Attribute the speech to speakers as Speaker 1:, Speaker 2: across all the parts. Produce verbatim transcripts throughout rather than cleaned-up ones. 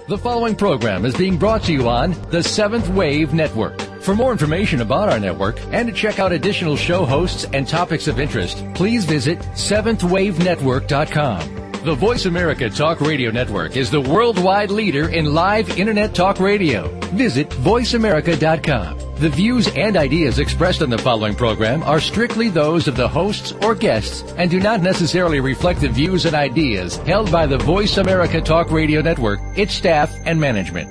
Speaker 1: The following program is being brought to you on the Seventh Wave Network. For more information about our network and to check out additional show hosts and topics of interest, please visit seventh wave network dot com. The Voice America Talk Radio Network is the worldwide leader in live Internet talk radio. Visit voice america dot com. The views and ideas expressed on the following program are strictly those of the hosts or guests and do not necessarily reflect the views and ideas held by the Voice America Talk Radio Network, its staff, and management.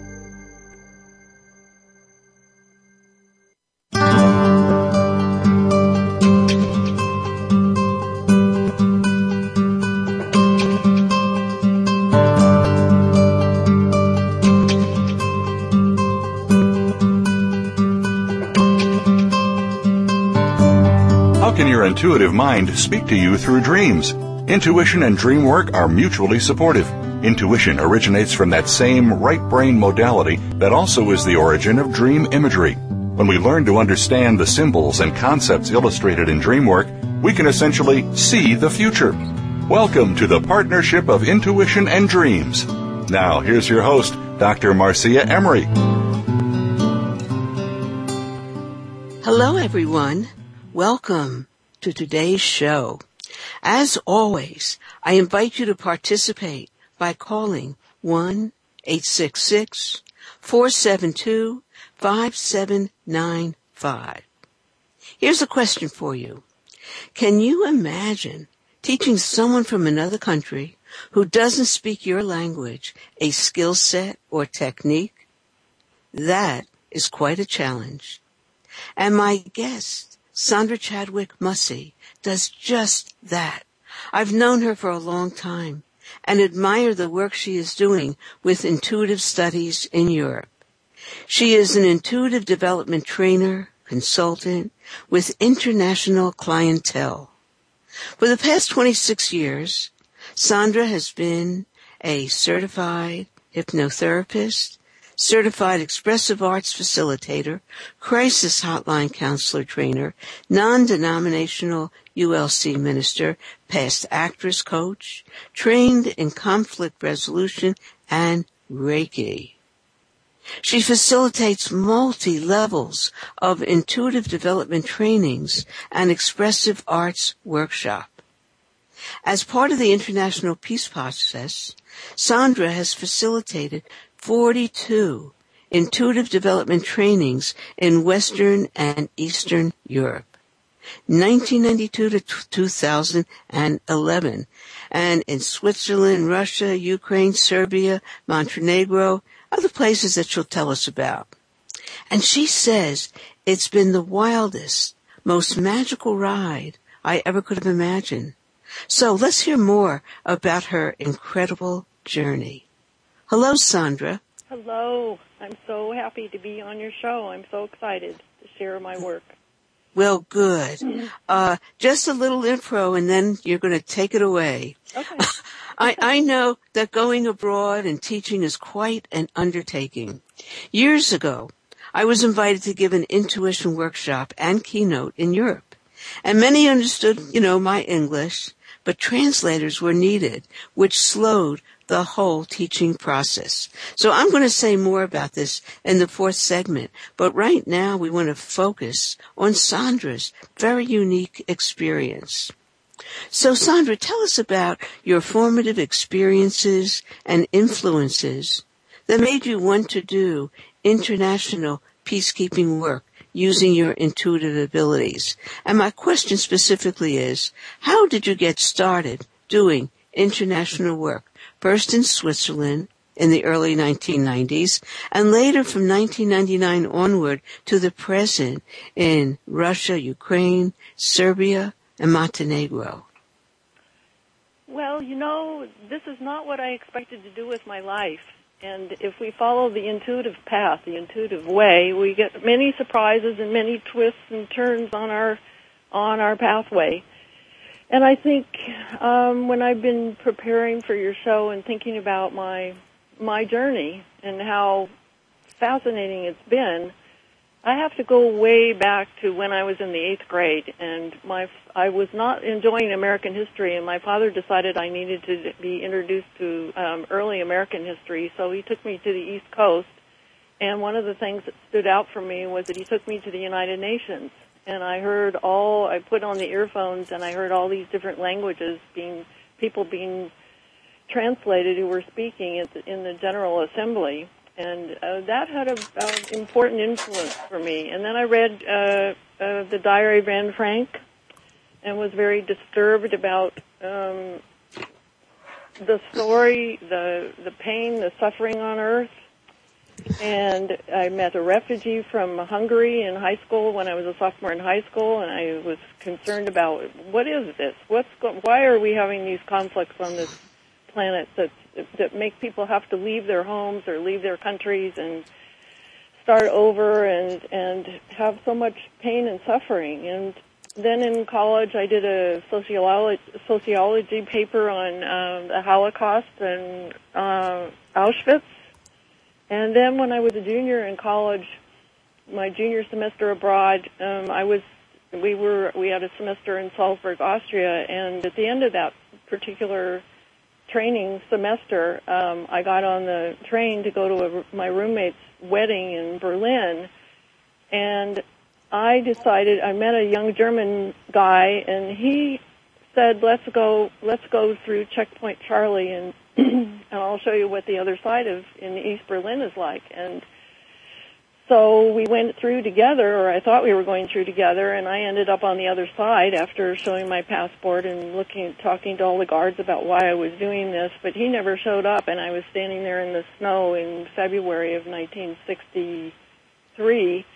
Speaker 2: Can your intuitive mind speak to you through dreams? Intuition and dream work are mutually supportive. Intuition originates from that same right brain modality that also is the origin of dream imagery. When we learn to understand the symbols and concepts illustrated in dream work, we can essentially see the future. Welcome to the Partnership of Intuition and Dreams. Now, here's your host, Doctor Marcia Emery.
Speaker 3: Hello, everyone. Welcome to today's show. As always, I invite you to participate by calling one eight six six, four seven two, five seven nine five. Here's a question for you. Can you imagine teaching someone from another country who doesn't speak your language a skill set or technique? That is quite a challenge. And my guest, Sandra Chadwick Mussey, does just that. I've known her for a long time and admire the work she is doing with intuitive studies in Europe. She is an intuitive development trainer, consultant with international clientele. For the past twenty-six years, Sandra has been a certified hypnotherapist, certified expressive arts facilitator, crisis hotline counselor trainer, non-denominational U L C minister, past actress coach, trained in conflict resolution, and Reiki. She facilitates multi-levels of intuitive development trainings and expressive arts workshop. As part of the International Peace Process, Sandra has facilitated forty-two intuitive development trainings in Western and Eastern Europe, nineteen ninety-two to two thousand eleven, and in Switzerland, Russia, Ukraine, Serbia, Montenegro, other places that she'll tell us about. And she says it's been the wildest, most magical ride I ever could have imagined. So let's hear more about her incredible journey. Hello, Sandra.
Speaker 4: Hello. I'm so happy to be on your show. I'm so excited to share my work.
Speaker 3: Well, good. Uh, just a little intro, and then you're going to take it away.
Speaker 4: Okay.
Speaker 3: I, I know that going abroad and teaching is quite an undertaking. Years ago, I was invited to give an intuition workshop and keynote in Europe. And many understood, you know, my English, but translators were needed, which slowed the whole teaching process. So I'm going to say more about this in the fourth segment, but right now we want to focus on Sandra's very unique experience. So Sandra, tell us about your formative experiences and influences that made you want to do international peacekeeping work using your intuitive abilities. And my question specifically is, how did you get started doing international work? First in Switzerland in the early nineteen nineties, and later from nineteen ninety-nine onward to the present in Russia, Ukraine, Serbia, and Montenegro.
Speaker 4: Well, you know, this is not what I expected to do with my life. And if we follow the intuitive path, the intuitive way, we get many surprises and many twists and turns on our on our pathway. And I think um, when I've been preparing for your show and thinking about my my journey and how fascinating it's been, I have to go way back to when I was in the eighth grade, and my I was not enjoying American history, and my father decided I needed to be introduced to um, early American history, so he took me to the East Coast, and one of the things that stood out for me was that he took me to the United Nations, and I heard all, I put on the earphones, and I heard all these different languages being, people being translated who were speaking at the, in the General Assembly. And uh, that had an important influence for me. And then I read uh, uh, the Diary of Anne Frank and was very disturbed about um, the story, the the pain, the suffering on Earth. And I met a refugee from Hungary in high school when I was a sophomore in high school, and I was concerned about what is this? What's go- why are we having these conflicts on this planet that that make people have to leave their homes or leave their countries and start over and and have so much pain and suffering. And then in college I did a sociology sociology paper on um, the Holocaust and uh, Auschwitz. And then when I was a junior in college, my junior semester abroad, um, I was we were we had a semester in Salzburg, Austria, and at the end of that particular training semester, um, I got on the train to go to a, my roommate's wedding in Berlin, and I decided, I met a young German guy, and he said, let's go, let's go through Checkpoint Charlie, and and I'll show you what the other side of in East Berlin is like. And so we went through together, or I thought we were going through together, and I ended up on the other side after showing my passport and looking, talking to all the guards about why I was doing this. But he never showed up, and I was standing there in the snow in February of nineteen sixty-three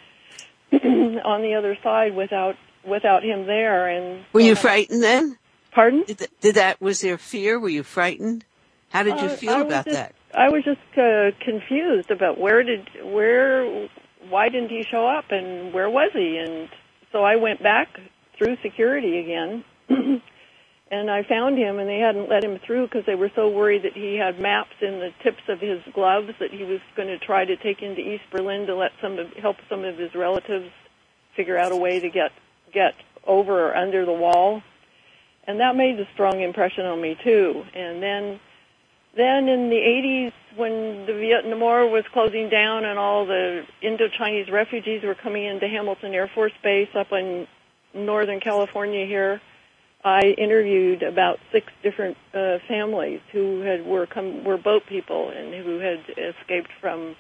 Speaker 4: on the other side without without him there. And
Speaker 3: were
Speaker 4: so
Speaker 3: you
Speaker 4: I,
Speaker 3: frightened then?
Speaker 4: Pardon?
Speaker 3: Did that, did that? Was there fear? Were you frightened? How did you
Speaker 4: uh,
Speaker 3: feel about
Speaker 4: just,
Speaker 3: that?
Speaker 4: I was just uh, confused about where did where. why didn't he show up and where was he? And so I went back through security again and I found him, and they hadn't let him through because they were so worried that he had maps in the tips of his gloves that he was going to try to take into East Berlin to let some of, help some of his relatives figure out a way to get get over or under the wall. And that made a strong impression on me too. And then Then in the eighties, when the Vietnam War was closing down and all the Indo-Chinese refugees were coming into Hamilton Air Force Base up in Northern California here, I interviewed about six different uh, families who had were come, were boat people and who had escaped from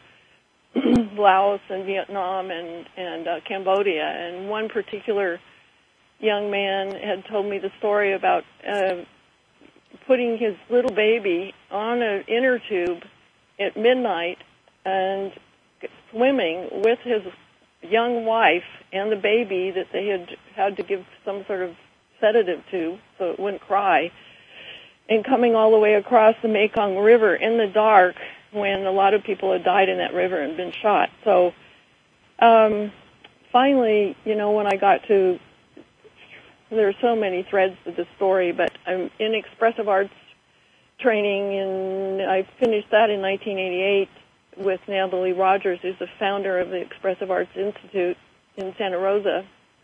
Speaker 4: Laos and Vietnam and and uh, Cambodia. And one particular young man had told me the story about Uh, putting his little baby on an inner tube at midnight and swimming with his young wife and the baby that they had had to give some sort of sedative to so it wouldn't cry, and coming all the way across the Mekong River in the dark when a lot of people had died in that river and been shot. So um, finally, you know, when I got to there are so many threads to the story, but I'm in expressive arts training, and I finished that in nineteen eighty-eight with Natalie Rogers, who's the founder of the Expressive Arts Institute in Santa Rosa.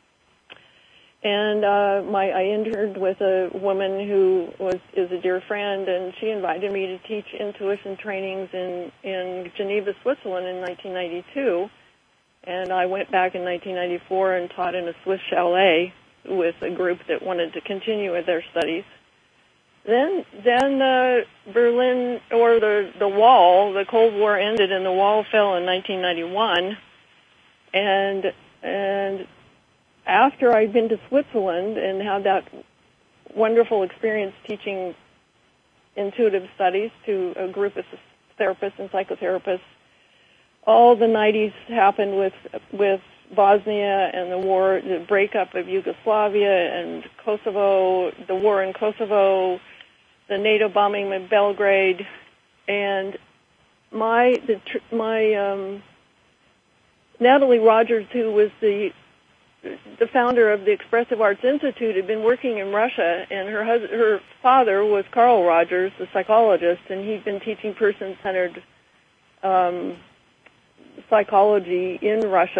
Speaker 4: And uh, my I interned with a woman who was is a dear friend, and she invited me to teach intuition trainings in, in Geneva, Switzerland in nineteen ninety-two. And I went back in nineteen ninety-four and taught in a Swiss chalet with a group that wanted to continue with their studies. Then, then uh, Berlin, or the the wall, the Cold War ended, and the wall fell in nineteen ninety-one. And and after I'd been to Switzerland and had that wonderful experience teaching intuitive studies to a group of therapists and psychotherapists, all the nineties happened with with Bosnia and the war, the breakup of Yugoslavia and Kosovo, the war in Kosovo, the NATO bombing in Belgrade, and my the, my um, Natalie Rogers, who was the the founder of the Expressive Arts Institute, had been working in Russia, and her hus- her father was Carl Rogers, the psychologist, and he'd been teaching person-centered um, psychology in Russia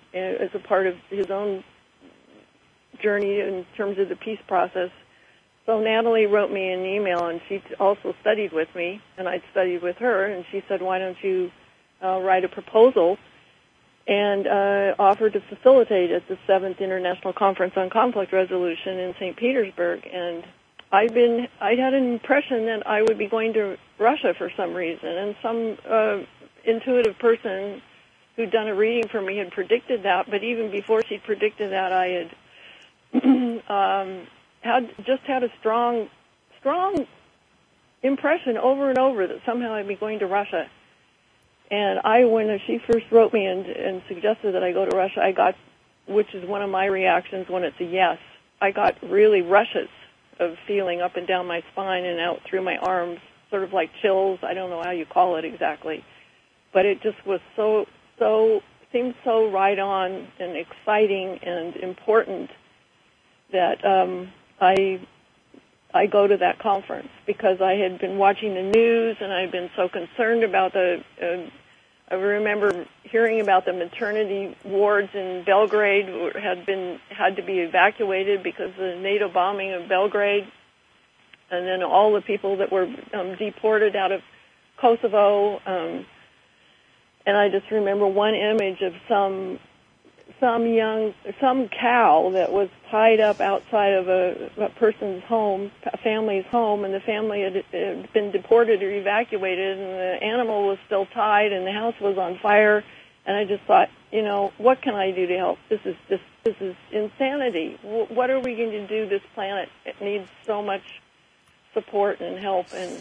Speaker 4: as a part of his own journey in terms of the peace process. So Natalie wrote me an email, and she also studied with me, and I'd studied with her, and she said, why don't you uh, write a proposal and uh, offer to facilitate at the seventh International Conference on Conflict Resolution in Saint Petersburg. And I'd been, I'd had an impression that I would be going to Russia for some reason, and some uh, intuitive person who'd done a reading for me had predicted that, but even before she predicted that, I had um, had just had a strong, strong impression over and over that somehow I'd be going to Russia. And I, when she first wrote me and, and suggested that I go to Russia, I got, which is one of my reactions when it's a yes, I got really rushes of feeling up and down my spine and out through my arms, sort of like chills. I don't know how you call it exactly. But it just was so, so, seemed so right on and exciting and important that um, I I go to that conference because I had been watching the news and I'd been so concerned about the, uh, I remember hearing about the maternity wards in Belgrade had been, had to be evacuated because of the NATO bombing of Belgrade, and then all the people that were um, deported out of Kosovo, um, and I just remember one image of some some young, some cow that was tied up outside of a, a person's home, a family's home, and the family had, had been deported or evacuated, and the animal was still tied, and the house was on fire. And I just thought, you know, what can I do to help? This is this this is insanity. W- what are we going to do? This planet it needs so much support and help, and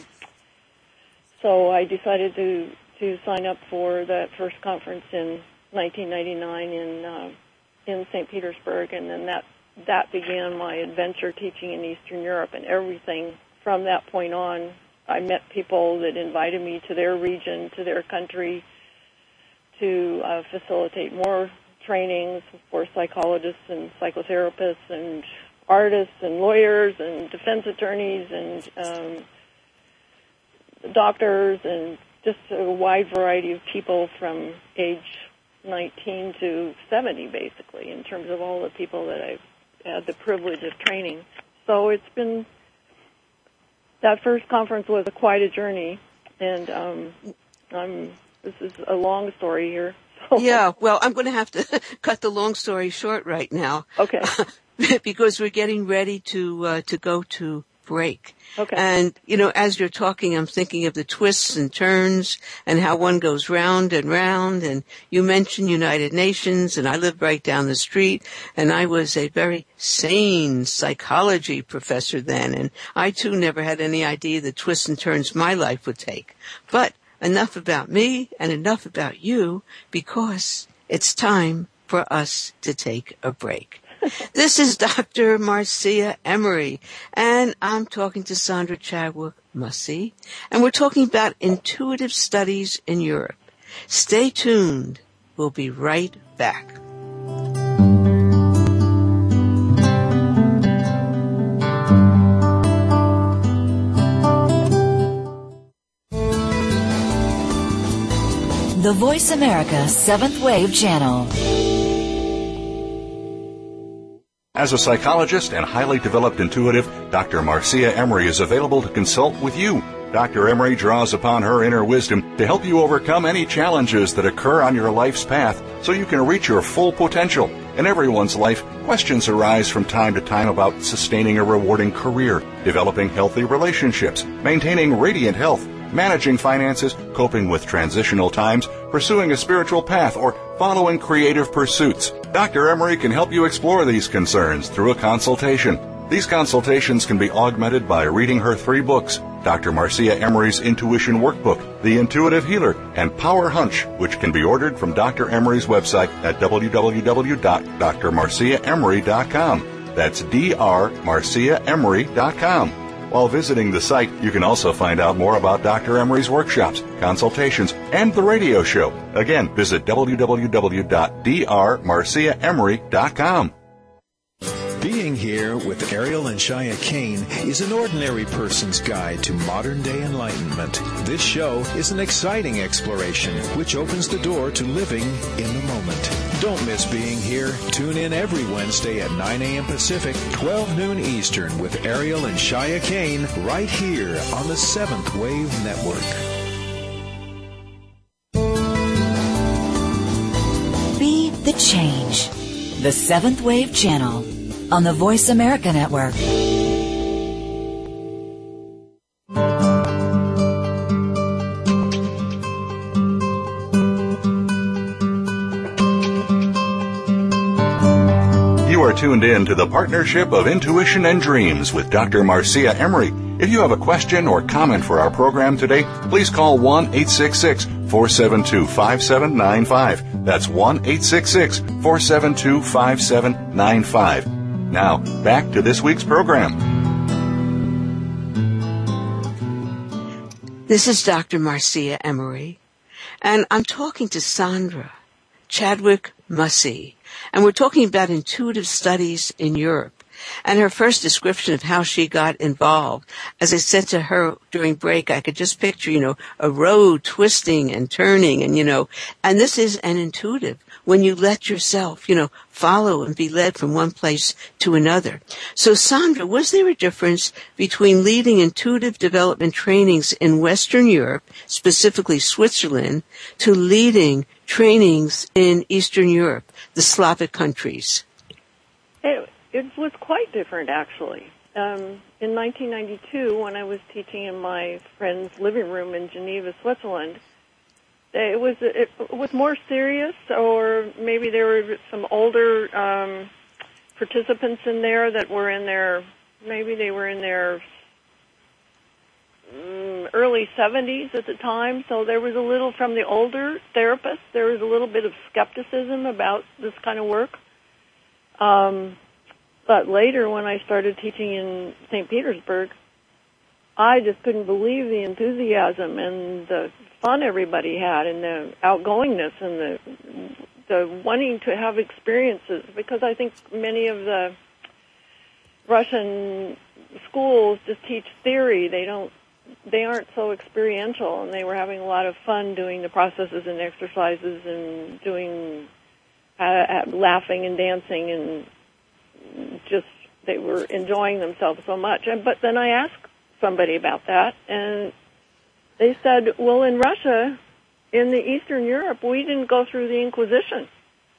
Speaker 4: so I decided to to sign up for that first conference in nineteen ninety-nine in uh, in Saint Petersburg, and then that that began my adventure teaching in Eastern Europe, and everything from that point on. I met people that invited me to their region, to their country, to uh, facilitate more trainings for psychologists and psychotherapists and artists and lawyers and defense attorneys and um, doctors and just a wide variety of people from age nineteen to seventy, basically, in terms of all the people that I've had the privilege of training. So it's been, that first conference was a, quite a journey, and um, I'm, this is a long story here. So.
Speaker 3: Yeah, well, I'm going to have to cut the long story short right now.
Speaker 4: Okay.
Speaker 3: Because we're getting ready to uh, to go to break.
Speaker 4: Okay.
Speaker 3: And, you know, as you're talking, I'm thinking of the twists and turns and how one goes round and round. And you mentioned United Nations, and I lived right down the street, and I was a very sane psychology professor then. And I, too, never had any idea the twists and turns my life would take. But enough about me and enough about you, because it's time for us to take a break. This is Doctor Marcia Emery, and I'm talking to Sandra Chadwick Mussey, and we're talking about intuitive studies in Europe. Stay tuned. We'll be right back.
Speaker 5: The Voice America Seventh Wave Channel.
Speaker 2: As a psychologist and highly developed intuitive, Doctor Marcia Emery is available to consult with you. Doctor Emery draws upon her inner wisdom to help you overcome any challenges that occur on your life's path so you can reach your full potential. In everyone's life, questions arise from time to time about sustaining a rewarding career, developing healthy relationships, maintaining radiant health, managing finances, coping with transitional times, pursuing a spiritual path, or following creative pursuits. Doctor Emery can help you explore these concerns through a consultation. These consultations can be augmented by reading her three books, Doctor Marcia Emery's Intuition Workbook, The Intuitive Healer, and Power Hunch, which can be ordered from Doctor Emery's website at w w w dot d r marcia emery dot com. That's d r marcia emery dot com. While visiting the site, you can also find out more about Doctor Emery's workshops, consultations, and the radio show. Again, visit w w w dot d r marcia emery dot com.
Speaker 6: Being Here with Ariel and Shia Kane is an ordinary person's guide to modern-day enlightenment. This show is an exciting exploration which opens the door to living in the moment. Don't miss Being Here. Tune in every Wednesday at nine a.m. Pacific, twelve noon Eastern with Ariel and Shia Kane right here on the Seventh Wave Network.
Speaker 5: Be the change. The Seventh Wave Channel on the Voice America Network.
Speaker 2: You are tuned in to the Partnership of Intuition and Dreams with Doctor Marcia Emery. If you have a question or comment for our program today, please call one eight six six, four seven two, five seven nine five. That's one eight six six, four seven two, five seven nine five. Now, back to this week's program.
Speaker 3: This is Doctor Marcia Emery, and I'm talking to Sandra Chadwick Mussey, and we're talking about intuitive studies in Europe. And her first description of how she got involved, as I said to her during break, I could just picture, you know, a road twisting and turning and, you know, and this is an intuitive when you let yourself, you know, follow and be led from one place to another. So Sandra, was there a difference between leading intuitive development trainings in Western Europe, specifically Switzerland, to leading trainings in Eastern Europe, the Slavic countries?
Speaker 4: It, it was quite different, actually. Um, in nineteen ninety-two, when I was teaching in my friend's living room in Geneva, Switzerland, it was it was more serious, or maybe there were some older um, participants in there that were in their, maybe they were in their um, early seventies at the time, so there was a little, from the older therapists, there was a little bit of skepticism about this kind of work. Um, but later, when I started teaching in Saint Petersburg, I just couldn't believe the enthusiasm and the fun everybody had and the outgoingness and the the wanting to have experiences, because I think many of the Russian schools just teach theory. They don't they aren't so experiential, and they were having a lot of fun doing the processes and exercises and doing uh, laughing and dancing, and just they were enjoying themselves so much. And but then I asked somebody about that, and they said, well, in Russia, in the Eastern Europe, we didn't go through the Inquisition.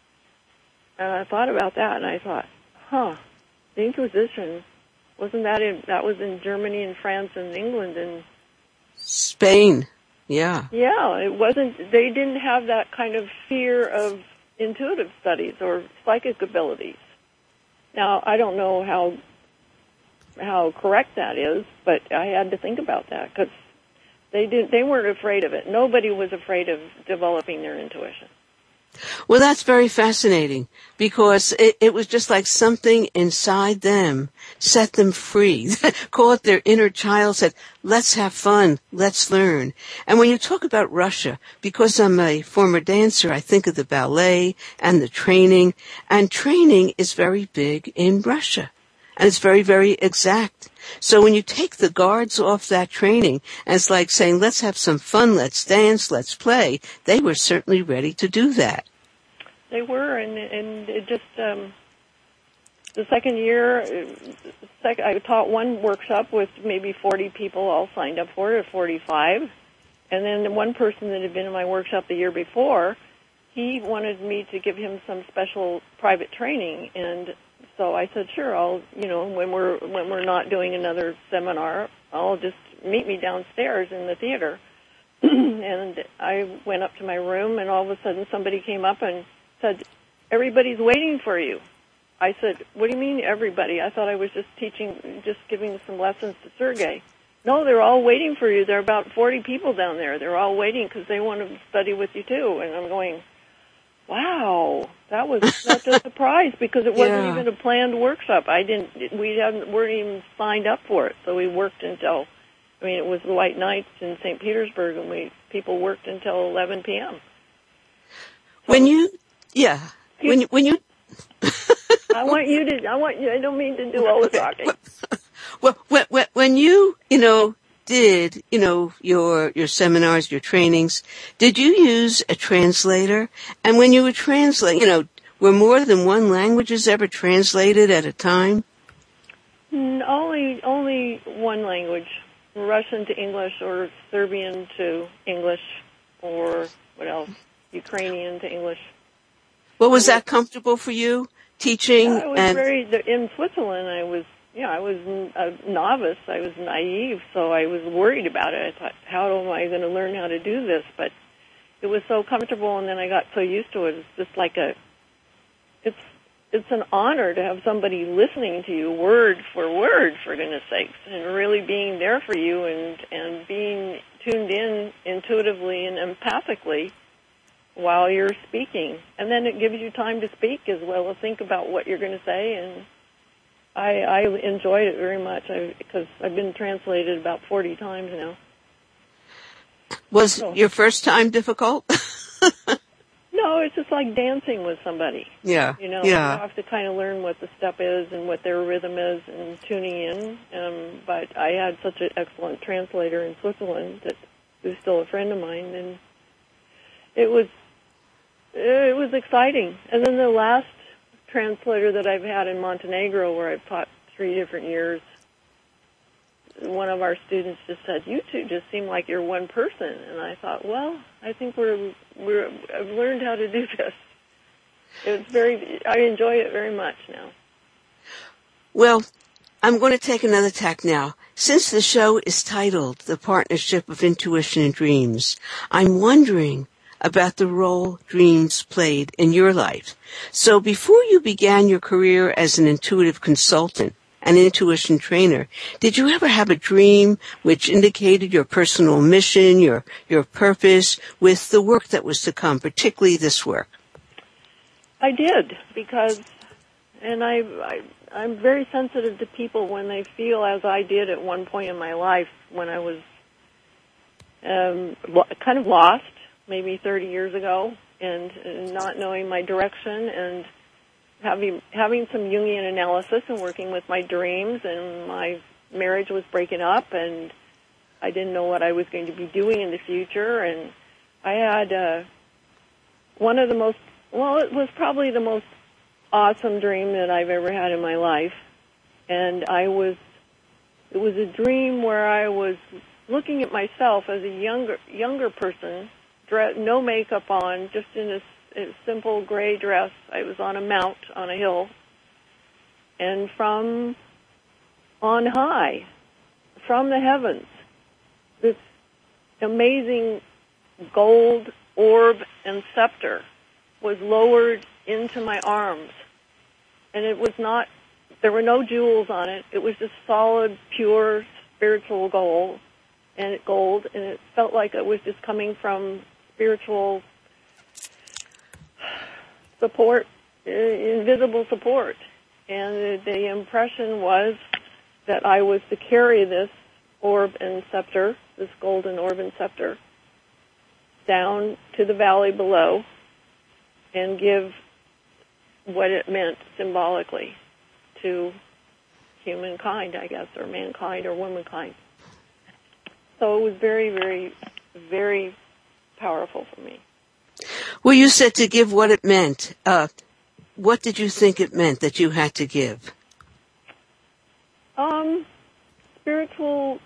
Speaker 4: And I thought about that, and I thought, huh, the Inquisition, wasn't that in, that was in Germany and France and England and
Speaker 3: Spain, yeah.
Speaker 4: Yeah, it wasn't, they didn't have that kind of fear of intuitive studies or psychic abilities. Now, I don't know how how correct that is, but I had to think about that, because they didn't, they weren't afraid of it. Nobody was afraid of developing their intuition.
Speaker 3: Well, that's very fascinating, because it, it was just like something inside them set them free. Call it their inner child said, let's have fun, let's learn. And when you talk about Russia, because I'm a former dancer, I think of the ballet and the training, and training is very big in Russia. And it's very, very exact. So when you take the guards off that training, and it's like saying, let's have some fun, let's dance, let's play, they were certainly ready to do that.
Speaker 4: They were, and, and it just, um, the second year, sec- I taught one workshop with maybe forty people all signed up for it, or forty-five. And then the one person that had been in my workshop the year before, he wanted me to give him some special private training, and so I said, sure, I'll, you know, when we're when we're not doing another seminar, I'll just meet me downstairs in the theater. And I went up to my room, and all of a sudden somebody came up and said, everybody's waiting for you. I said, what do you mean everybody? I thought I was just teaching, just giving some lessons to Sergey. No, they're all waiting for you. There are about forty people down there. They're all waiting because they want to study with you too. And I'm going, wow, that was such a surprise, because it wasn't yeah. even a planned workshop. I didn't, we hadn't, weren't even signed up for it. So we worked until, I mean, it was the White Nights in Saint Petersburg, and we, people worked until eleven p.m. So,
Speaker 3: when you, yeah, when you, when you,
Speaker 4: I want you to, I want you, I don't mean to do all the talking.
Speaker 3: Well, when, when you, you know, did, you know, your, your seminars, your trainings, did you use a translator? And when you were translating, you know, were more than one languages ever translated at a time?
Speaker 4: Only, only one language, Russian to English or Serbian to English or what else, Ukrainian to English.
Speaker 3: Well, was that comfortable for you, teaching?
Speaker 4: Yeah, I was
Speaker 3: and
Speaker 4: very, in Switzerland, I was, yeah, I was a novice, I was naive, so I was worried about it. I thought, how am I going to learn how to do this? But it was so comfortable, and then I got so used to it. It's just like a, it's it's an honor to have somebody listening to you word for word, for goodness sakes, and really being there for you and, and being tuned in intuitively and empathically while you're speaking. And then it gives you time to speak as well as think about what you're going to say, and I, I enjoyed it very much I, because I've been translated about forty times now.
Speaker 3: Was
Speaker 4: so.
Speaker 3: your first time difficult?
Speaker 4: No, it's just like dancing with somebody.
Speaker 3: Yeah,
Speaker 4: You know,
Speaker 3: yeah.
Speaker 4: you have to kind of learn what the step is and what their rhythm is and tuning in. Um, but I had such an excellent translator in Switzerland that who's still a friend of mine, and it was it was exciting. And then the last translator that I've had in Montenegro, where I've taught three different years, one of our students just said, "You two just seem like you're one person." And I thought, well, I think we're we're I've learned how to do this. It's very I enjoy it very much now.
Speaker 3: Well, I'm going to take another tack now. Since the show is titled The Partnership of Intuition and Dreams, I'm wondering about the role dreams played in your life. So before you began your career as an intuitive consultant, an intuition trainer, did you ever have a dream which indicated your personal mission, your your purpose with the work that was to come, particularly this work?
Speaker 4: I did, because, and I, I, I'm very sensitive to people when they feel as I did at one point in my life when I was um, kind of lost, maybe thirty years ago, and, and not knowing my direction, and having having some Jungian analysis and working with my dreams, and my marriage was breaking up, and I didn't know what I was going to be doing in the future, and I had uh, one of the most, well, it was probably the most awesome dream that I've ever had in my life, and I was, it was a dream where I was looking at myself as a younger younger person, no makeup on, just in a a simple gray dress. I was on a mount on a hill, and from on high, from the heavens, this amazing gold orb and scepter was lowered into my arms, and it was not, there were no jewels on it. It was just solid, pure, spiritual gold, and gold, and it felt like it was just coming from spiritual support, uh, invisible support. And the, the impression was that I was to carry this orb and scepter, this golden orb and scepter, down to the valley below and give what it meant symbolically to humankind, I guess, or mankind or womankind. So it was very, very, very powerful for me.
Speaker 3: Well, you said to give what it meant. Uh, what did you think it meant that you had to give?
Speaker 4: Um, spiritual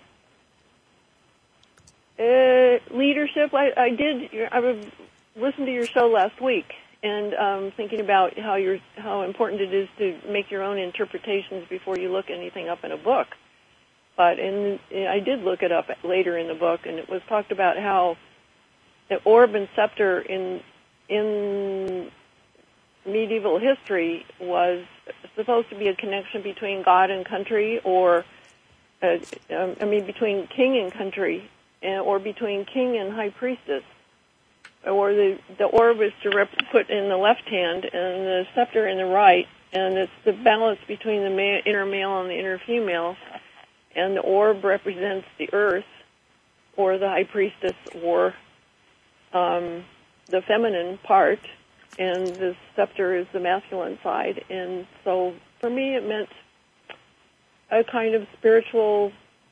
Speaker 4: uh, leadership. I, I did. I listened to your show last week, and um, thinking about how you're, how important it is to make your own interpretations before you look anything up in a book. But in, I did look it up later in the book, and it was talked about how the orb and scepter in in medieval history was supposed to be a connection between God and country, or uh, um, I mean between king and country, and, or between king and high priestess. Or the the orb is to rep- put in the left hand, and the scepter in the right, and it's the balance between the ma- inner male and the inner female. And the orb represents the earth, or the high priestess, or um, the feminine part, and the scepter is the masculine side. And so for me it meant a kind of spiritual,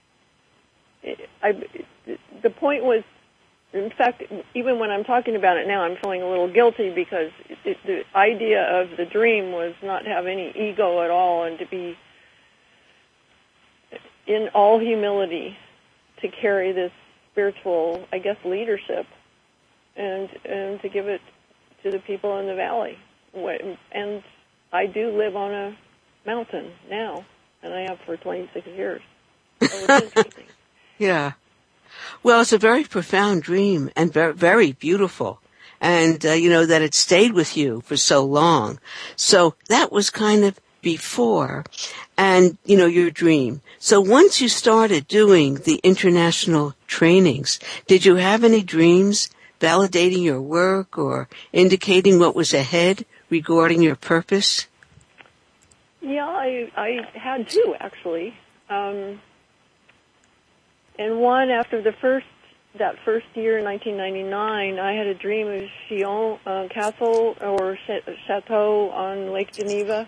Speaker 4: I, the point was, in fact, even when I'm talking about it now, I'm feeling a little guilty because it, the idea of the dream was not to have any ego at all and to be in all humility to carry this spiritual, I guess, leadership and and to give it to the people in the valley. And I do live on a mountain now, and I have for twenty-six years. So it's interesting.
Speaker 3: Yeah. Well, it's a very profound dream and very, very beautiful. And, uh, you know, that it stayed with you for so long. So that was kind of before and, you know, your dream. So once you started doing the international trainings, did you have any dreams validating your work or indicating what was ahead regarding your purpose?
Speaker 4: Yeah, I, I had two, actually. Um, and one, after the first, that first year in nineteen ninety-nine, I had a dream of Chillon uh, Castle or Chateau on Lake Geneva,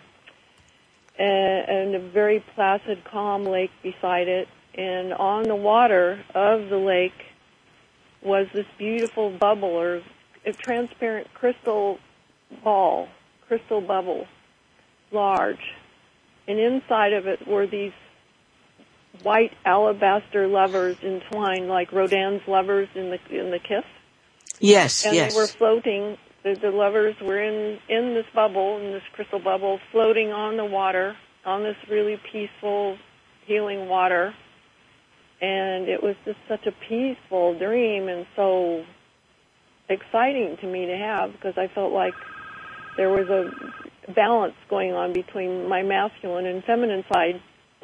Speaker 4: and, and a very placid, calm lake beside it. And on the water of the lake was this beautiful bubble, or a transparent crystal ball, crystal bubble, large. And inside of it were these white alabaster lovers entwined, like Rodin's lovers in the in the Kiss.
Speaker 3: Yes,
Speaker 4: and
Speaker 3: yes.
Speaker 4: And they were floating. The, the lovers were in in this bubble, in this crystal bubble, floating on the water, on this really peaceful, healing water. And it was just such a peaceful dream and so exciting to me to have, because I felt like there was a balance going on between my masculine and feminine side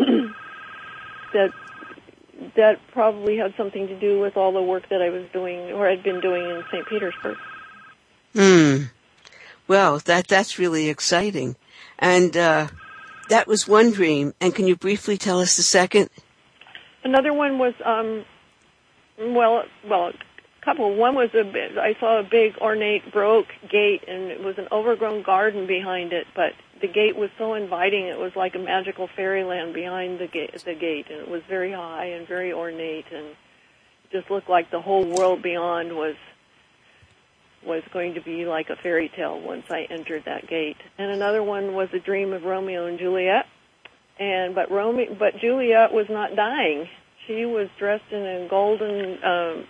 Speaker 4: that that probably had something to do with all the work that I was doing or had been doing in Saint Petersburg.
Speaker 3: Hmm. Well, that that's really exciting. And uh, that was one dream. And can you briefly tell us the second?
Speaker 4: Another one was, um, well, well, a couple. One was a big, I saw a big ornate Baroque gate, and it was an overgrown garden behind it. But the gate was so inviting; it was like a magical fairyland behind the gate. The gate, and it was very high and very ornate, and just looked like the whole world beyond was was going to be like a fairy tale once I entered that gate. And another one was a dream of Romeo and Juliet. And but Romeo, but Juliet was not dying. She was dressed in a golden um,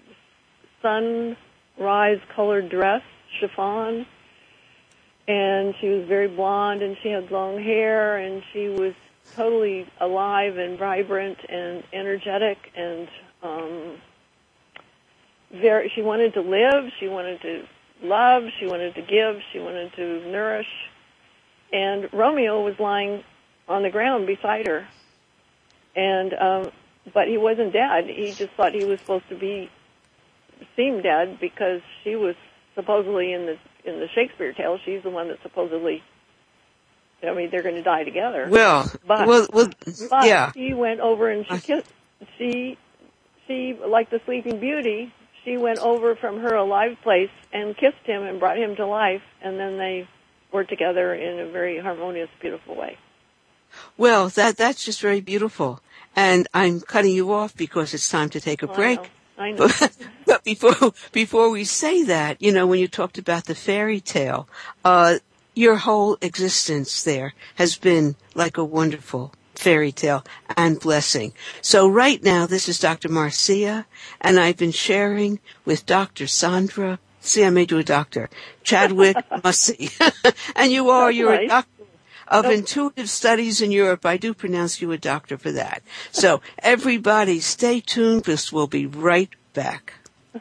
Speaker 4: sunrise-colored dress, chiffon, and she was very blonde, and she had long hair, and she was totally alive and vibrant and energetic, and um, very. She wanted to live. She wanted to love. She wanted to give. She wanted to nourish. And Romeo was lying on the ground beside her, and um, but he wasn't dead. He just thought he was supposed to be seem dead because she was supposedly in the in the Shakespeare tale. She's the one that supposedly, I mean, they're going to die together.
Speaker 3: Well,
Speaker 4: but,
Speaker 3: well, well
Speaker 4: but
Speaker 3: yeah.
Speaker 4: she went over and she kissed. She she like the Sleeping Beauty. She went over from her alive place and kissed him and brought him to life, and then they were together in a very harmonious, beautiful way.
Speaker 3: Well, that that's just very beautiful. And I'm cutting you off because it's time to take a
Speaker 4: oh,
Speaker 3: break.
Speaker 4: I know. I know.
Speaker 3: But, but before before we say that, you know, when you talked about the fairy tale, uh, your whole existence there has been like a wonderful fairy tale and blessing. So right now, this is Doctor Marcia, and I've been sharing with Doctor Sandra. See, I made you a doctor. Chadwick Mussey. And you are,
Speaker 4: That's
Speaker 3: you're
Speaker 4: nice.
Speaker 3: a doctor of
Speaker 4: Nope.
Speaker 3: intuitive studies in Europe. I do pronounce you a doctor for that. So everybody stay tuned because we'll be right back.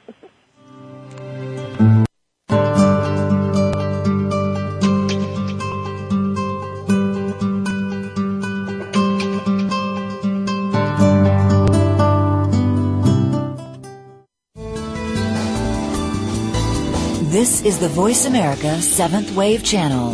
Speaker 5: This is the Voice America Seventh Wave Channel.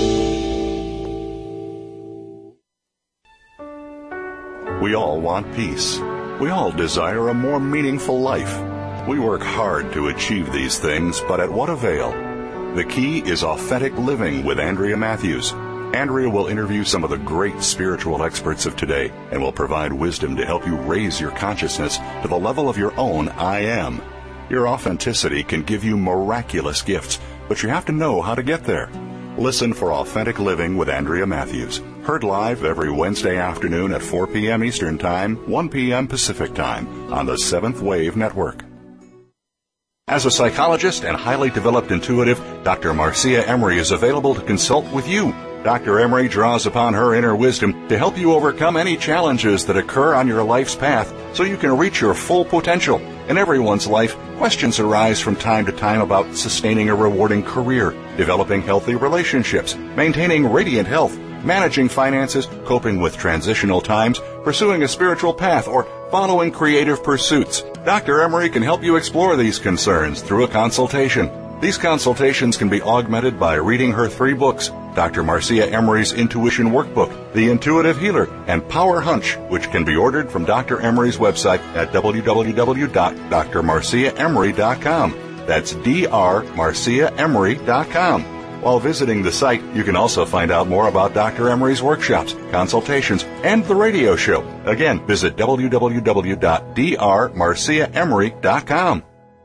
Speaker 2: We all want peace. We all desire a more meaningful life. We work hard to achieve these things, but at what avail? The key is authentic living with Andrea Matthews. Andrea will interview some of the great spiritual experts of today and will provide wisdom to help you raise your consciousness to the level of your own I am. Your authenticity can give you miraculous gifts, but you have to know how to get there. Listen for Authentic Living with Andrea Matthews. Heard live every Wednesday afternoon at four p.m. Eastern Time, one p.m. Pacific Time on the Seventh Wave Network. As a psychologist and highly developed intuitive, Doctor Marcia Emery is available to consult with you. Doctor Emery draws upon her inner wisdom to help you overcome any challenges that occur on your life's path so you can reach your full potential. In everyone's life, questions arise from time to time about sustaining a rewarding career, developing healthy relationships, maintaining radiant health, managing finances, coping with transitional times, pursuing a spiritual path, or following creative pursuits. Doctor Emery can help you explore these concerns through a consultation. These consultations can be augmented by reading her three books, Doctor Marcia Emery's Intuition Workbook, The Intuitive Healer, and Power Hunch, which can be ordered from Doctor Emery's website at w w w dot d r marcia emery dot com. That's d r marcia emery dot com. While visiting the site, you can also find out more about Doctor Emery's workshops, consultations, and the radio show. Again, visit w w w dot d r marcia emery dot com.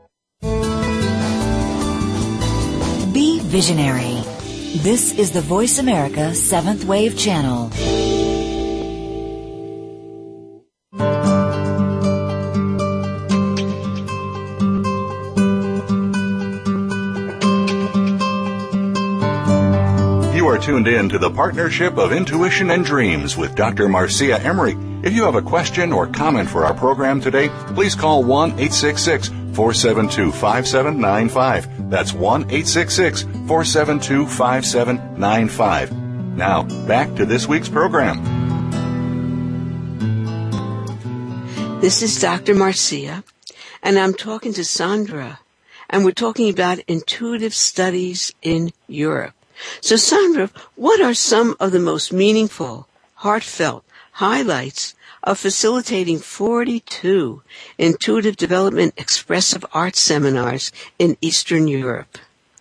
Speaker 5: Be visionary. This is the Voice America Seventh Wave Channel.
Speaker 2: You are tuned in to the Partnership of Intuition and Dreams with Doctor Marcia Emery. If you have a question or comment for our program today, please call one eight six six, four seven two, five seven nine five. That's one eight six six, four seven two, five seven nine five. Now, back to this week's program.
Speaker 3: This is Doctor Marcia, and I'm talking to Sandra, and we're talking about intuitive studies in Europe. So, Sandra, what are some of the most meaningful, heartfelt highlights of facilitating forty-two intuitive development expressive arts seminars in Eastern Europe?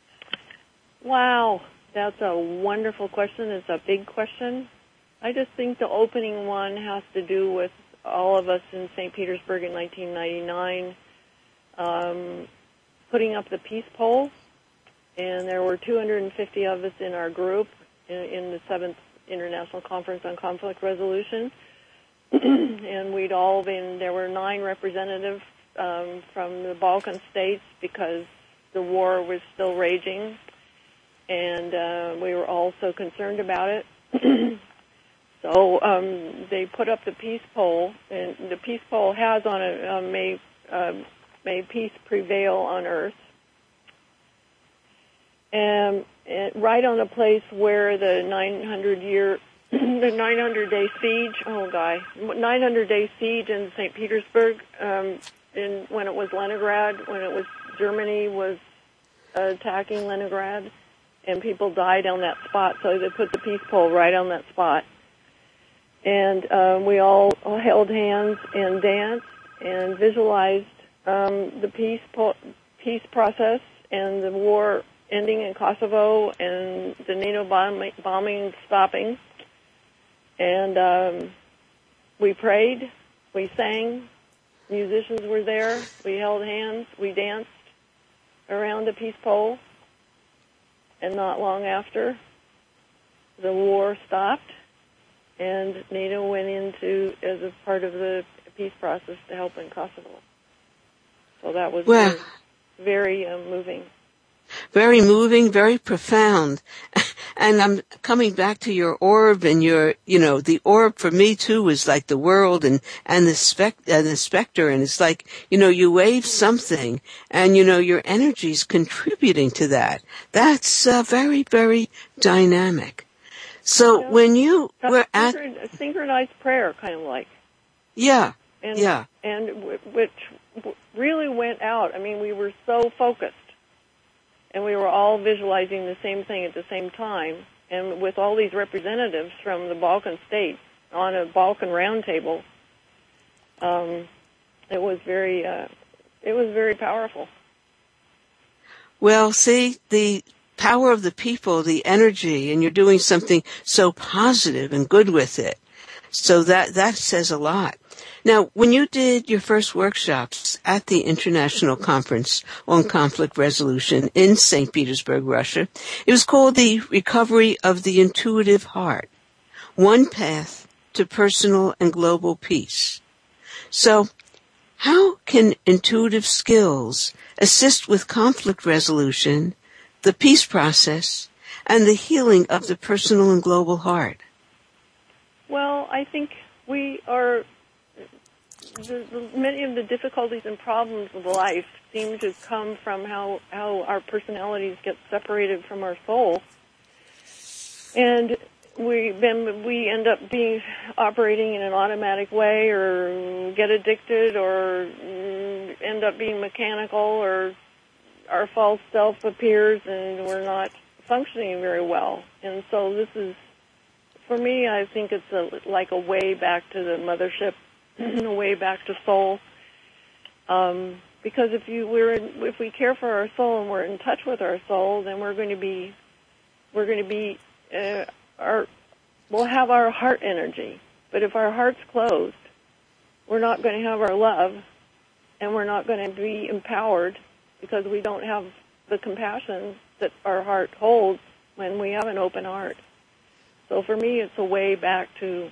Speaker 4: Wow, that's a wonderful question. It's a big question. I just think the opening one has to do with all of us in Saint Petersburg in nineteen ninety-nine um, putting up the peace pole. And there were two hundred fifty of us in our group in, in the seventh International Conference on Conflict Resolution. And we'd all been, there were nine representatives um, from the Balkan states because the war was still raging. And uh, we were all so concerned about it. So um, they put up the peace pole, and the peace pole has on it, uh, may, uh, may peace prevail on earth. And, and right on the place where the nine hundred year, the nine hundred day siege, oh guy, nine hundred day siege in Saint Petersburg, um, in, when it was Leningrad, when it was Germany was uh, attacking Leningrad, and people died on that spot, so they put the peace pole right on that spot. And uh, we all held hands and danced and visualized um, the peace po- peace process and the war ending in Kosovo and the NATO bomb- bombing stopping. And um, we prayed, we sang, musicians were there, we held hands, we danced around the peace pole. And not long after, the war stopped, and NATO went into as a part of the peace process to help in Kosovo. So that was well, very, very uh, moving.
Speaker 3: Very moving, very profound. And I'm coming back to your orb and your, you know, the orb for me too was like the world and, and the spec, and the specter. And it's like, you know, you wave something and, you know, your energy's contributing to that. That's uh, very, very dynamic. So yeah, when you were at
Speaker 4: a synchronized prayer, kind of like.
Speaker 3: Yeah.
Speaker 4: And,
Speaker 3: yeah.
Speaker 4: And w- which w- really went out. I mean, we were so focused. And we were all visualizing the same thing at the same time. And with all these representatives from the Balkan states on a Balkan roundtable, um, it was very, uh, it was very powerful.
Speaker 3: Well, see, the power of the people, the energy, and you're doing something so positive and good with it. So that, that says a lot. Now, when you did your first workshops at the International Conference on Conflict Resolution in Saint Petersburg, Russia, it was called the Recovery of the Intuitive Heart, One Path to Personal and Global Peace. So, how can intuitive skills assist with conflict resolution, the peace process, and the healing of the personal and global heart?
Speaker 4: Well, I think we are, the, the, many of the difficulties and problems of life seem to come from how, how our personalities get separated from our soul. And we then we end up being operating in an automatic way, or get addicted, or end up being mechanical, or our false self appears and we're not functioning very well. And so this is, for me, I think it's a, like a way back to the mothership, a way back to soul. Um, because if you we're in, if we care for our soul and we're in touch with our soul, then we're going to be we're going to be uh, our we'll have our heart energy. But if our heart's closed, we're not going to have our love, and we're not going to be empowered, because we don't have the compassion that our heart holds when we have an open heart. So for me, it's a way back to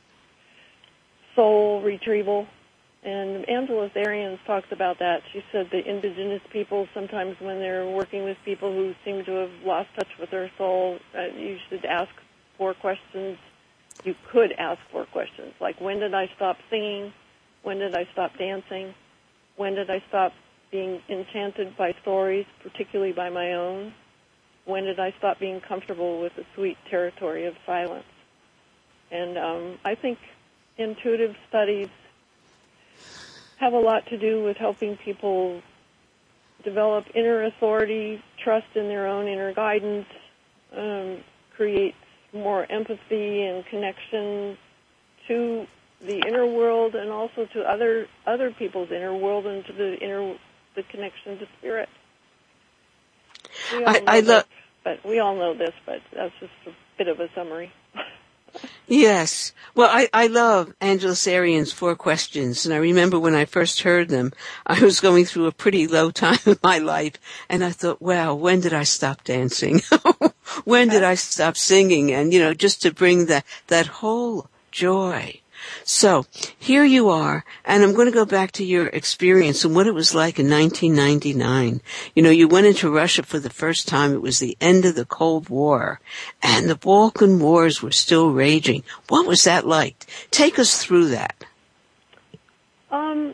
Speaker 4: soul retrieval. And Angela Arians talks about that. She said the indigenous people, sometimes when they're working with people who seem to have lost touch with their soul, uh, you should ask four questions. You could ask four questions, like, when did I stop singing? When did I stop dancing? When did I stop being enchanted by stories, particularly by my own? When did I stop being comfortable with the sweet territory of silence? And um, I think intuitive studies have a lot to do with helping people develop inner authority, trust in their own inner guidance, um, create more empathy and connection to the inner world, and also to other other people's inner world, and to the inner the connection to spirit. We all
Speaker 3: I,
Speaker 4: know
Speaker 3: I love,
Speaker 4: but we all know this, but that's just a bit of a summary.
Speaker 3: Yes. Well, I, I love Angela Arians' four questions, and I remember when I first heard them, I was going through a pretty low time in my life, and I thought, wow, when did I stop dancing? When did I stop singing? And, you know, just to bring that, that whole joy. So here you are, and I'm going to go back to your experience and what it was like in nineteen ninety-nine. You know, you went into Russia for the first time. It was the end of the Cold War, and the Balkan Wars were still raging. What was that like? Take us through that.
Speaker 4: Um,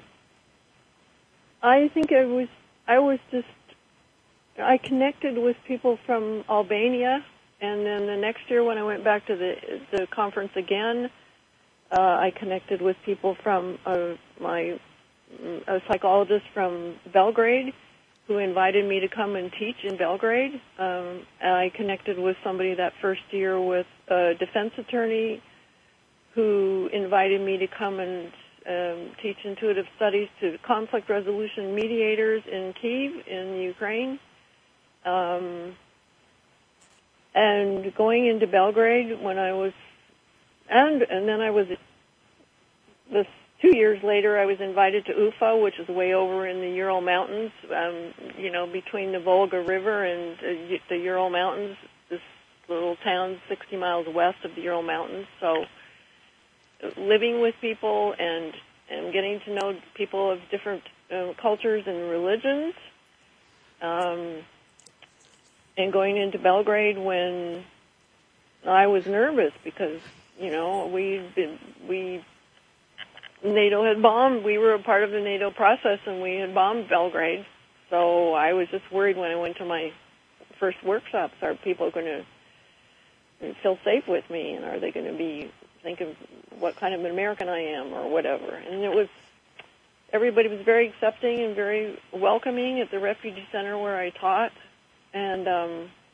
Speaker 4: I think I was, I was just, I connected with people from Albania, and then the next year when I went back to the the conference again, Uh, I connected with people from uh, my a psychologist from Belgrade, who invited me to come and teach in Belgrade. Um, and I connected with somebody that first year with a defense attorney, who invited me to come and um, teach intuitive studies to conflict resolution mediators in Kyiv, in Ukraine. Um, and going into Belgrade when I was And and then I was, this two years later, I was invited to Ufa, which is way over in the Ural Mountains, um, you know, between the Volga River and uh, the Ural Mountains, this little town sixty miles west of the Ural Mountains. So living with people and, and getting to know people of different uh, cultures and religions, um, and going into Belgrade when I was nervous because, you know, we we NATO had bombed. We were a part of the NATO process, and we had bombed Belgrade. So I was just worried when I went to my first workshops: are people going to feel safe with me, and are they going to be thinking what kind of an American I am, or whatever? And it was, everybody was very accepting and very welcoming at the refugee center where I taught, and um,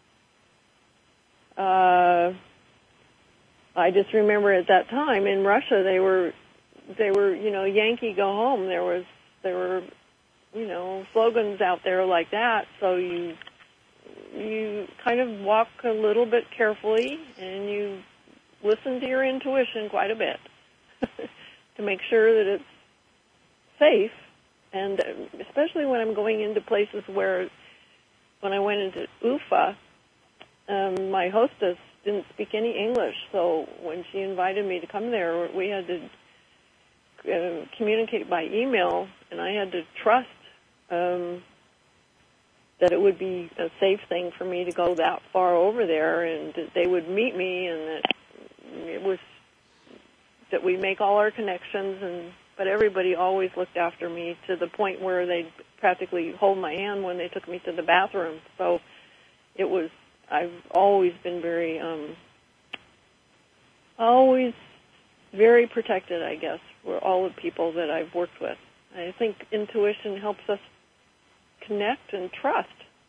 Speaker 4: uh. I just remember at that time in Russia they were, they were, you know, Yankee go home. There was, there were, you know, slogans out there like that. So you, you kind of walk a little bit carefully, and you listen to your intuition quite a bit to make sure that it's safe. And especially when I'm going into places where, when I went into U F A, um, my hostess didn't speak any English, so when she invited me to come there, we had to uh, communicate by email, and I had to trust um, that it would be a safe thing for me to go that far over there, and that they would meet me, and that it was that we make all our connections, and but everybody always looked after me to the point where they'd practically hold my hand when they took me to the bathroom. So it was, I've always been very, um, always very protected, I guess, for all the people that I've worked with. I think intuition helps us connect and trust.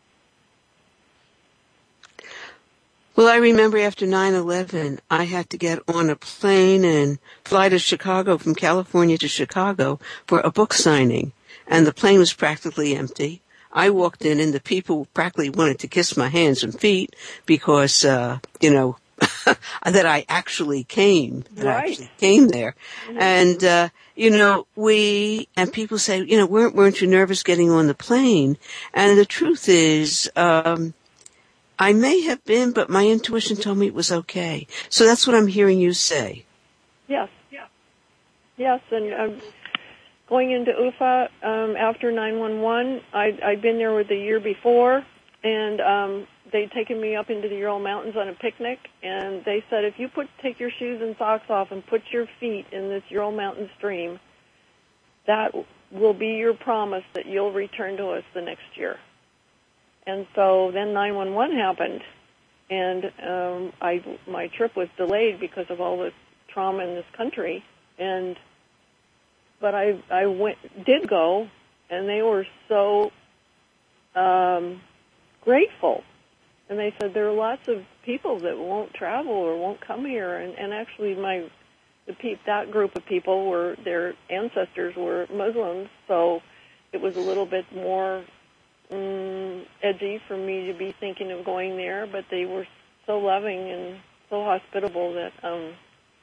Speaker 3: Well, I remember after nine eleven, I had to get on a plane and fly to Chicago, from California to Chicago, for a book signing. And the plane was practically empty. I walked in, and the people practically wanted to kiss my hands and feet because, uh, you know, that I actually came, that
Speaker 4: right.
Speaker 3: I actually came there.
Speaker 4: Mm-hmm.
Speaker 3: And, uh, you know, we, and people say, you know, weren't, weren't you nervous getting on the plane? And the truth is, um, I may have been, but my intuition told me it was okay. So that's what I'm hearing you say.
Speaker 4: Yes. Yeah. Yes, and um, going into U F A um, after nine one one, I'd, I'd been there with the year before, and um, they'd taken me up into the Ural Mountains on a picnic, and they said, if you put take your shoes and socks off and put your feet in this Ural Mountain stream, that will be your promise that you'll return to us the next year. And so then nine one one happened, and um, I my trip was delayed because of all the trauma in this country. And but I I went did go, and they were so um, grateful. And they said there are lots of people that won't travel or won't come here. And, and actually, my the pe- that group of people were their ancestors were Muslims, so it was a little bit more Mm, edgy for me to be thinking of going there, but they were so loving and so hospitable that um,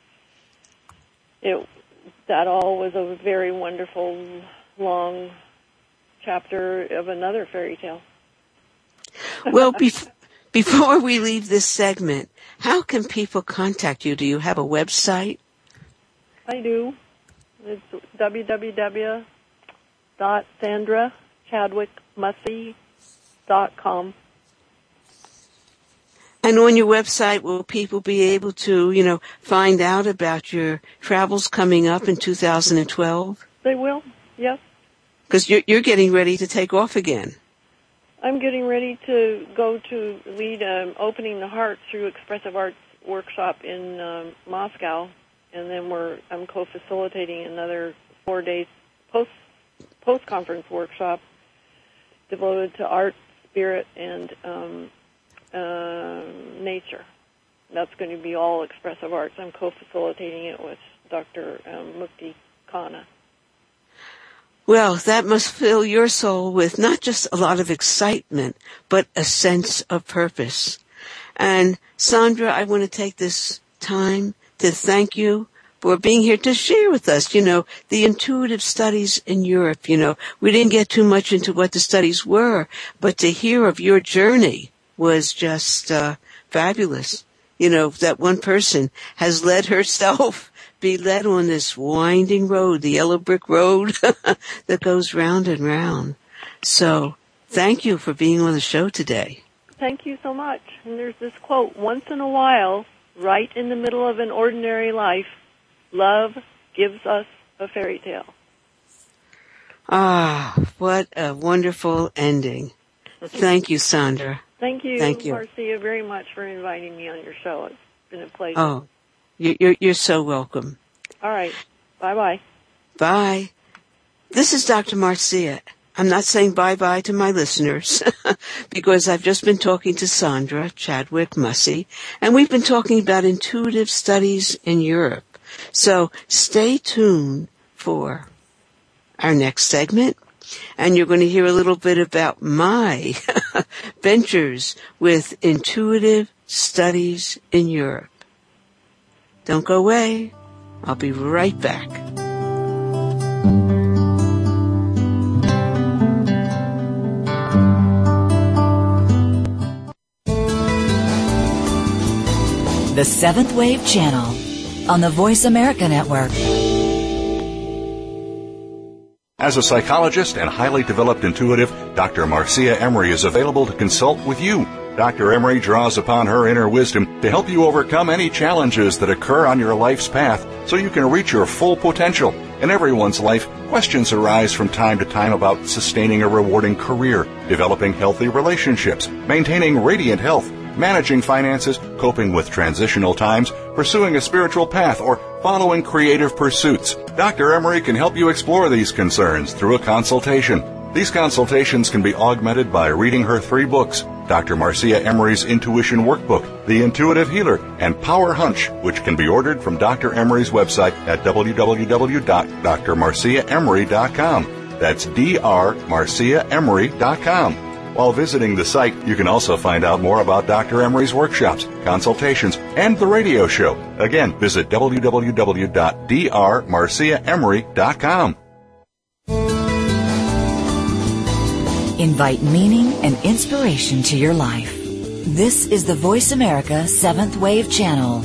Speaker 4: it that all was a very wonderful, long chapter of another fairy tale.
Speaker 3: Well, bef- before we leave this segment, how can people contact you? Do you have a website?
Speaker 4: I do. It's w w w dot sandra chadwick mussey dot com.
Speaker 3: And on your website, will people be able to, you know, find out about your travels coming up in two thousand twelve?
Speaker 4: They will, yes.
Speaker 3: Because you're, you're getting ready to take off again.
Speaker 4: I'm getting ready to go to lead um, Opening the Heart through Expressive Arts workshop in um, Moscow, and then we're I'm co-facilitating another four days post post conference workshop devoted to art, spirit, and um, uh, nature. That's going to be all expressive arts. I'm co-facilitating it with Doctor Um, Mukti Khanna.
Speaker 3: Well, that must fill your soul with not just a lot of excitement, but a sense of purpose. And Sandra, I want to take this time to thank you for being here to share with us, you know, the intuitive studies in Europe. You know, we didn't get too much into what the studies were, but to hear of your journey was just uh, fabulous. You know, that one person has let herself be led on this winding road, the yellow brick road that goes round and round. So thank you for being on the show today.
Speaker 4: Thank you so much. And there's this quote, once in a while, right in the middle of an ordinary life, love gives us a fairy tale.
Speaker 3: Ah, what a wonderful ending. Thank you, Sandra.
Speaker 4: Thank you,
Speaker 3: Thank you,
Speaker 4: Marcia, very much for inviting me on your show. It's been a pleasure.
Speaker 3: Oh, you're, you're so welcome.
Speaker 4: All right. Bye-bye.
Speaker 3: Bye. This is Doctor Marcia. I'm not saying bye-bye to my listeners because I've just been talking to Sandra Chadwick Mussey, and we've been talking about intuitive studies in Europe. So stay tuned for our next segment, and you're going to hear a little bit about my ventures with Intuitive Studies in Europe. Don't go away. I'll be right back.
Speaker 5: The Seventh Wave Channel on the Voice America Network.
Speaker 2: As a psychologist and highly developed intuitive, Doctor Marcia Emery is available to consult with you. Doctor Emery draws upon her inner wisdom to help you overcome any challenges that occur on your life's path so you can reach your full potential. In everyone's life, questions arise from time to time about sustaining a rewarding career, developing healthy relationships, maintaining radiant health, managing finances, coping with transitional times, pursuing a spiritual path, or following creative pursuits. Doctor Emery can help you explore these concerns through a consultation. These consultations can be augmented by reading her three books, Doctor Marcia Emery's Intuition Workbook, The Intuitive Healer, and Power Hunch, which can be ordered from Doctor Emery's website at w w w dot d r marcia emery dot com. That's d r marcia emery dot com. While visiting the site, you can also find out more about Doctor Emery's workshops, consultations, and the radio show. Again, visit w w w dot d r marcia emery dot com.
Speaker 5: Invite meaning and inspiration to your life. This is the Voice America Seventh Wave Channel.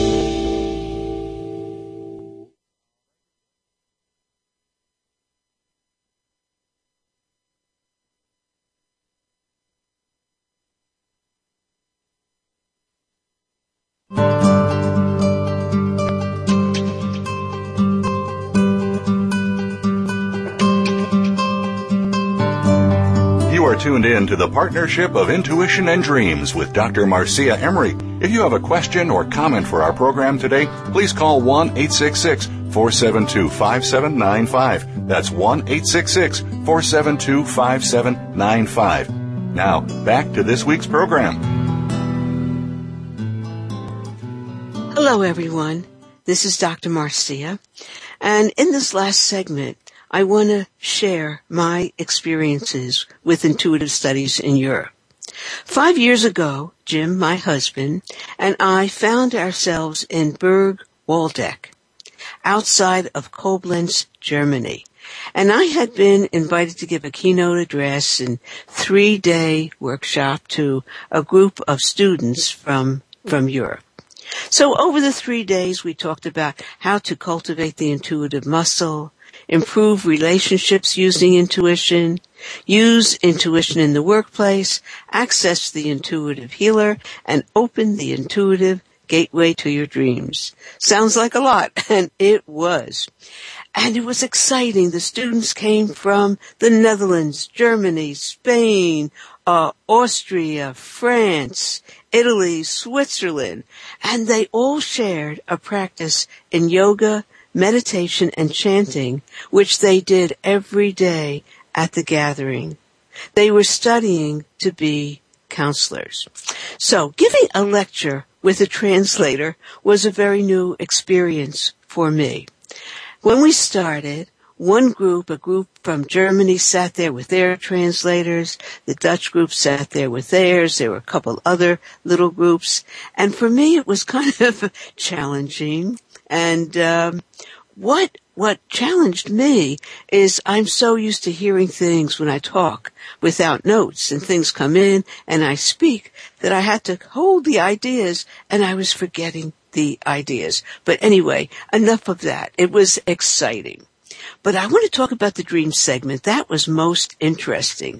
Speaker 2: Tuned in to the Partnership of Intuition and Dreams with Doctor Marcia Emery. If you have a question or comment for our program today, please call one eight six six, four seven two, five seven nine five. That's one eight six six, four seven two, five seven nine five. Now, back to this week's program.
Speaker 3: Hello, everyone. This is Doctor Marcia. And in this last segment, I want to share my experiences with Intuitive Studies in Europe. Five years ago, Jim, my husband, and I found ourselves in Burg Waldeck, outside of Koblenz, Germany. And I had been invited to give a keynote address and three-day workshop to a group of students from, from Europe. So over the three days, we talked about how to cultivate the intuitive muscle, improve relationships using intuition, use intuition in the workplace, access the intuitive healer, and open the intuitive gateway to your dreams. Sounds like a lot, and it was. And it was exciting. The students came from the Netherlands, Germany, Spain, uh, Austria, France, Italy, Switzerland, and they all shared a practice in yoga, meditation, and chanting, which they did every day at the gathering. They were studying to be counselors. So giving a lecture with a translator was a very new experience for me. When we started, one group, a group from Germany, sat there with their translators. The Dutch group sat there with theirs. There were a couple other little groups. And for me, it was kind of challenging. And um, what what challenged me is I'm so used to hearing things when I talk without notes, and things come in and I speak, that I had to hold the ideas and I was forgetting the ideas. But anyway, enough of that. It was exciting. But I want to talk about the dream segment. That was most interesting.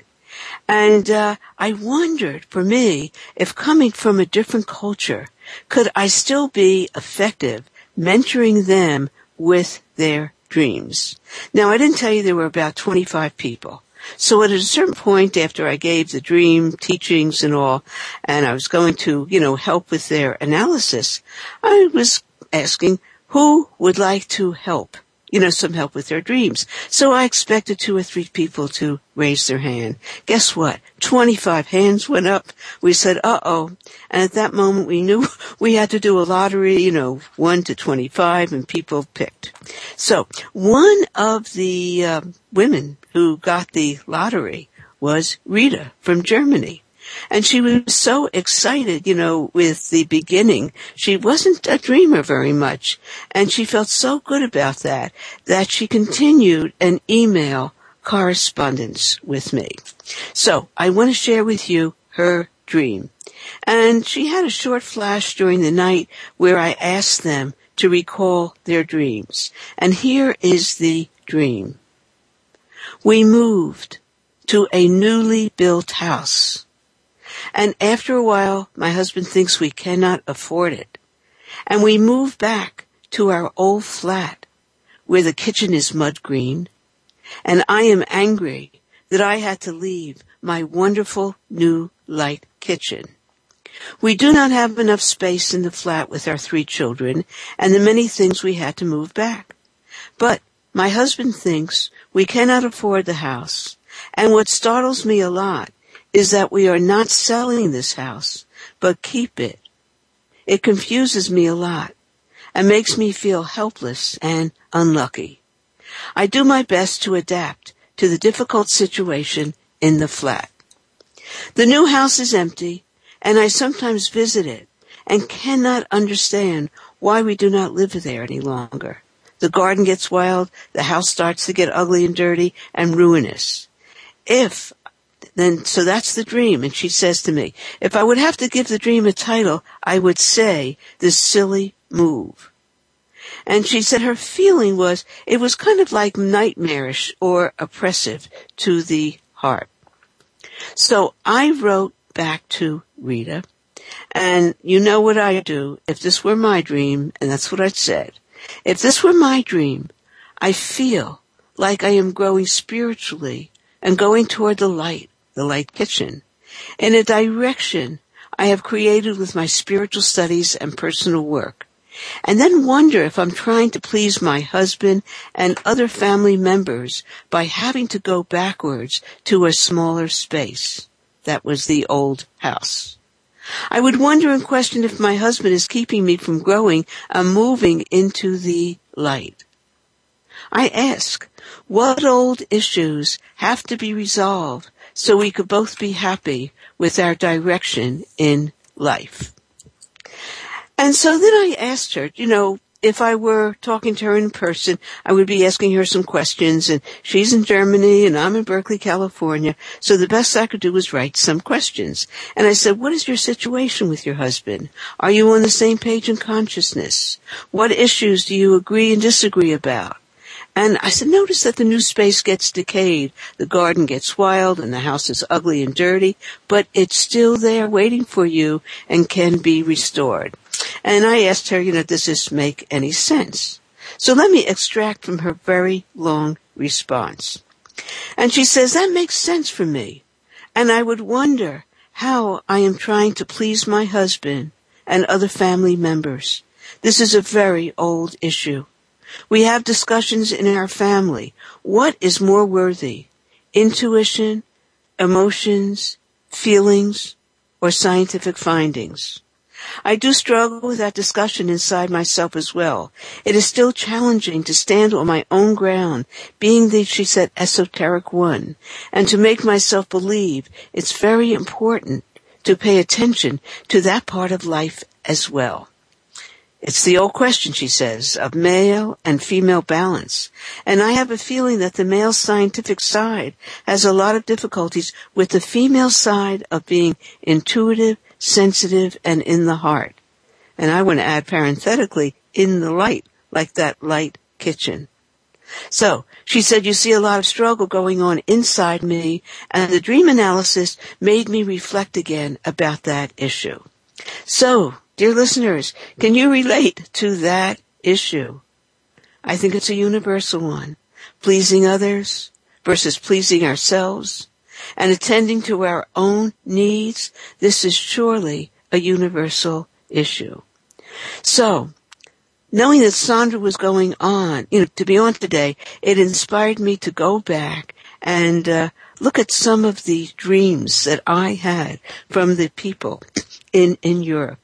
Speaker 3: And uh, I wondered, for me, if coming from a different culture, could I still be effective mentoring them with their dreams? Now, I didn't tell you there were about twenty-five people. So at a certain point, after I gave the dream teachings and all, and I was going to, you know, help with their analysis, I was asking who would like to help, you know, some help with their dreams. So I expected two or three people to raise their hand. Guess what? twenty-five hands went up. We said, uh-oh. And at that moment, we knew we had to do a lottery, you know, one to twenty-five, and people picked. So one of the uh, women who got the lottery was Rita from Germany. And she was so excited, you know, with the beginning. She wasn't a dreamer very much, and she felt so good about that, that she continued an email correspondence with me. So I want to share with you her dream. And she had a short flash during the night where I asked them to recall their dreams. And here is the dream. We moved to a newly built house. And after a while, my husband thinks we cannot afford it. And we move back to our old flat where the kitchen is mud green. And I am angry that I had to leave my wonderful new light kitchen. We do not have enough space in the flat with our three children and the many things we had to move back. But my husband thinks we cannot afford the house. And what startles me a lot is that we are not selling this house, but keep it. It confuses me a lot and makes me feel helpless and unlucky. I do my best to adapt to the difficult situation in the flat. The new house is empty, and I sometimes visit it and cannot understand why we do not live there any longer. The garden gets wild, the house starts to get ugly and dirty and ruinous. If, then, so that's the dream, and she says to me, if I would have to give the dream a title, I would say, The Silly Move. And she said her feeling was, it was kind of like nightmarish or oppressive to the heart. So I wrote back to Rita, and you know what I do. If this were my dream, and that's what I said, if this were my dream, I feel like I am growing spiritually and going toward the light, the light kitchen, in a direction I have created with my spiritual studies and personal work. And then wonder if I'm trying to please my husband and other family members by having to go backwards to a smaller space. That was the old house. I would wonder and question if my husband is keeping me from growing and moving into the light. I ask, what old issues have to be resolved so we could both be happy with our direction in life? And so then I asked her, you know, if I were talking to her in person, I would be asking her some questions, and she's in Germany and I'm in Berkeley, California, so the best I could do was write some questions. And I said, what is your situation with your husband? Are you on the same page in consciousness? What issues do you agree and disagree about? And I said, notice that the new space gets decayed, the garden gets wild, and the house is ugly and dirty, but it's still there waiting for you and can be restored. And I asked her, you know, does this make any sense? So let me extract from her very long response. And she says, that makes sense for me. And I would wonder how I am trying to please my husband and other family members. This is a very old issue. We have discussions in our family. What is more worthy? Intuition, emotions, feelings, or scientific findings? I do struggle with that discussion inside myself as well. It is still challenging to stand on my own ground, being the, she said, esoteric one, and to make myself believe it's very important to pay attention to that part of life as well. It's the old question, she says, of male and female balance. And I have a feeling that the male scientific side has a lot of difficulties with the female side of being intuitive, sensitive, and in the heart. And I want to add parenthetically, in the light, like that light kitchen. So, she said, you see a lot of struggle going on inside me, and the dream analysis made me reflect again about that issue. So, dear listeners, can you relate to that issue? I think it's a universal one. Pleasing others versus pleasing ourselves and attending to our own needs. This is surely a universal issue. So, knowing that Sandra was going on, you know, to be on today, it inspired me to go back and uh, look at some of the dreams that I had from the people in, in Europe.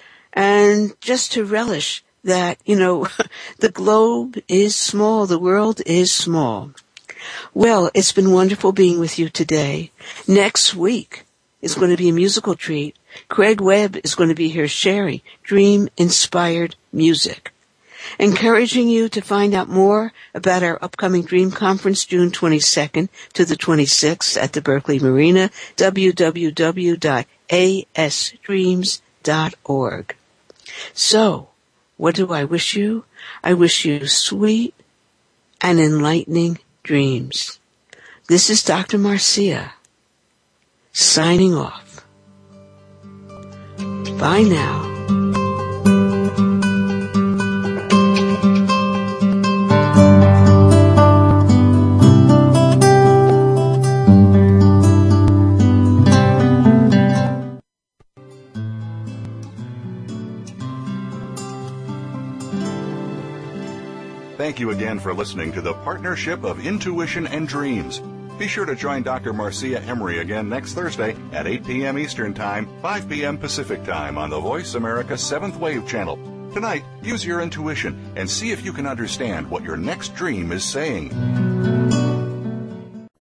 Speaker 3: And just to relish that, you know, the globe is small, the world is small. Well, it's been wonderful being with you today. Next week, is going to be a musical treat. Craig Webb is going to be here sharing dream-inspired music. Encouraging you to find out more about our upcoming Dream Conference, June twenty-second to the twenty-sixth at the Berkeley Marina, w w w dot a s dreams dot org. So, what do I wish you? I wish you sweet and enlightening dreams. This is Doctor Marcia, signing off. Bye now.
Speaker 2: Thank you again for listening to the Partnership of Intuition and Dreams. Be sure to join Doctor Marcia Emery again next Thursday at eight p.m. Eastern Time, five p.m. Pacific Time on the Voice America seventh Wave Channel. Tonight, use your intuition and see if you can understand what your next dream is saying.